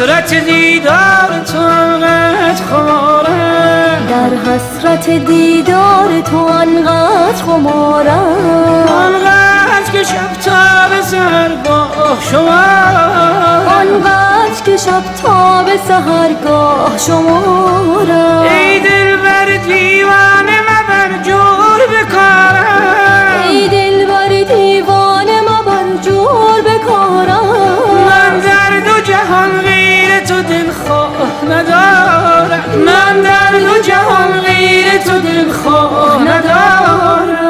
حسرت دیدار تو انقدر خمارم، در حسرت دیدار تو انقدر خمارم، آنقدر که شب تا به سحرگاه شمارم، آنقدر که شب تا به سحرگاه شمارم. ای دلبر دیوانه مبر جور بکارم، ای دلبر دیوانه مبر جور بکارم. من در دو جهان غیر تو دلخواه ندارم، من در دو جهان غیر تو دلخواه ندارم.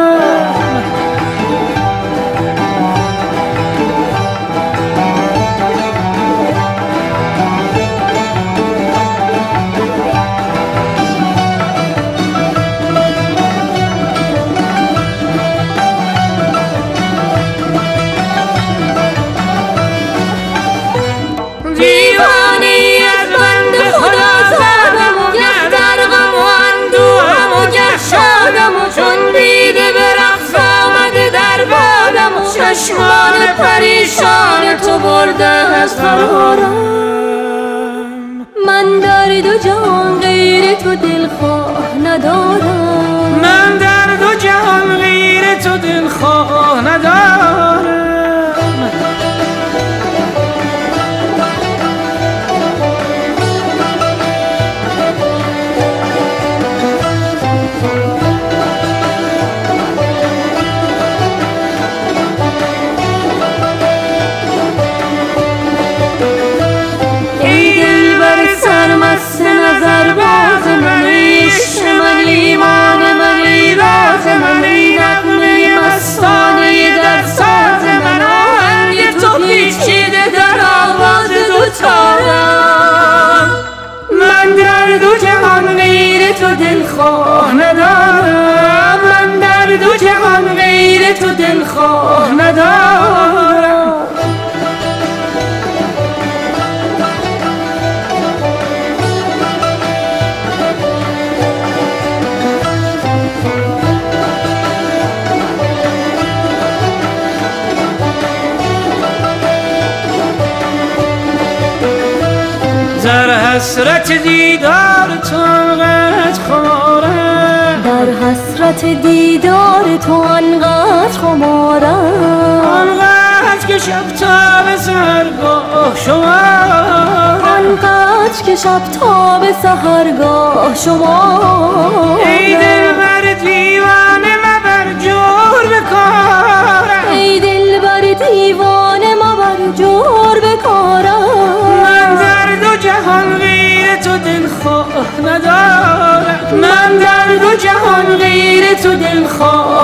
دیوانه از بند خدا زدم و گه در غم و اندوهم و گه شادم و چون دیده به رقص آمده در بادم و چشمان پریشان تو برده از قرارم. من در دو جهان غیر تو دلخواه ندارم، من در دو جهان غیر تو دلخواه ندارم. من در دو جهان غیر تو دلخواه ندارم، من در دو جهان غیر تو دلخواه ندارم. در حسرت دیدار تو انقدر خمارم، در حسرت دیدار تو انقدر خمارم، آنقدر که شب تا به سحرگاه شمارم، آنقدر که شب تا به سحرگاه شمارم. ای دلبر دیوانه مبر جور بکارم، ای دلبر دیوانه مبر جور بکارم. من در دو جهان غیر تو دلخواه ندارم، من در دو جهان غیر تو دلخواه